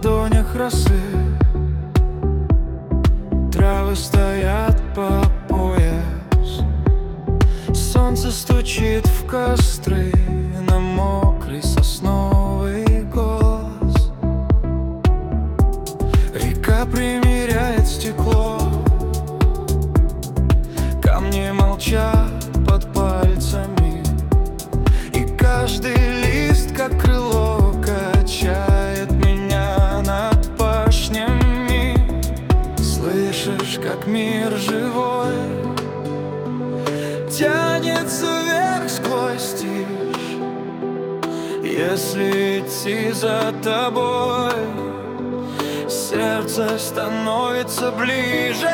ладонях росы. Травы стоят по пояс, солнце стучит в костры на мокрый сосновый голос. Река примеряет стекло, камни молчат под пальцами, и каждый лист, как крыло, качает меня над пашнями. Слышишь, как мир живой тянется вверх сквозь тишь. Если идти за тобой, сердце становится ближе.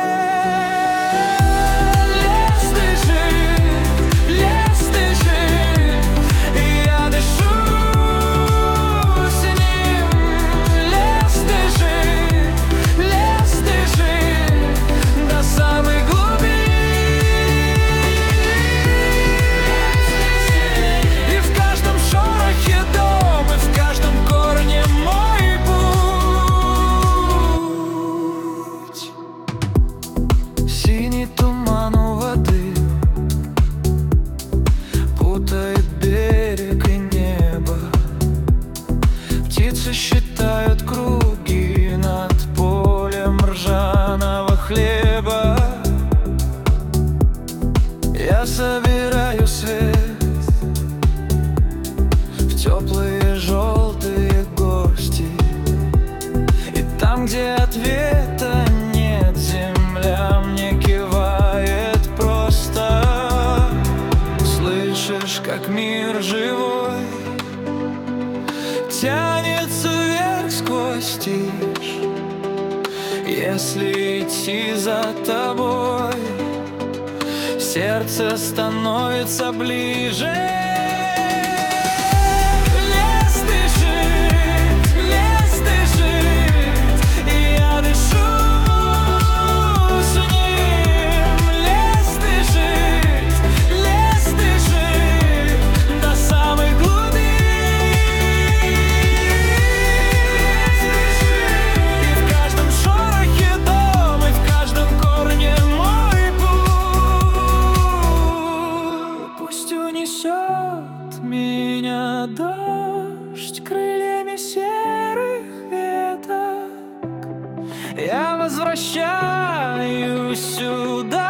Синий туман у воды путает берег и небо. Птицы считают круги над полем ржаного хлеба. Я собираю свет в теплые желтые гости, и там, где ответа нет, земля мне кивает просто. Слышишь, как мир живой тянется вверх сквозь тишь. Если идти за тобой, сердце становится ближе. Несет меня дождь крыльями серых веток. Я возвращаюсь сюда.